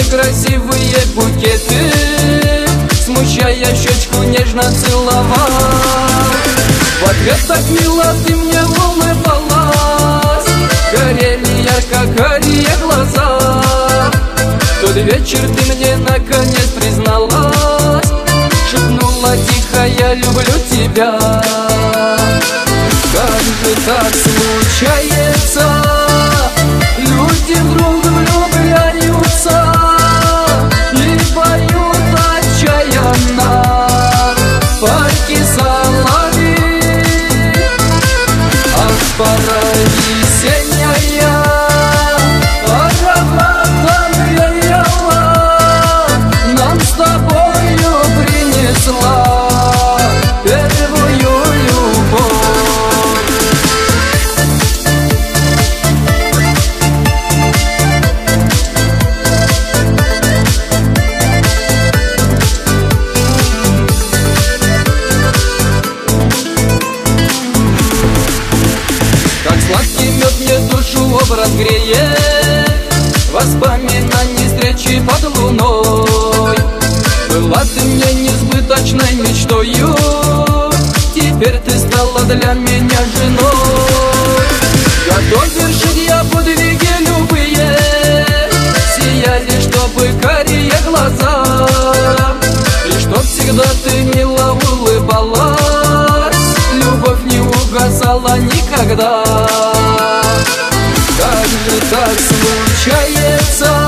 красивые букеты, смущая щечку, нежно целовал. В ответ так мило ты мне улыбалась, горели ярко карие глаза. В тот вечер ты мне наконец призналась, шепнула тихо: я люблю тебя. Как же так случается, люди вдруг влюбляются и поют отчаянно парки соловей. Ах, пора весенняя, ароматная ява нам с тобою принесла первую любовь. Сладкий мед мне душу образ греет, воспоминаний встречи под луной. Была ты мне несбыточной мечтою, теперь ты стала для меня женой. Готов вершить я подвиги любые, сияли, чтобы карие глаза, и чтоб всегда ты мило улыбалась, любовь не угасала никогда. Как же так случается,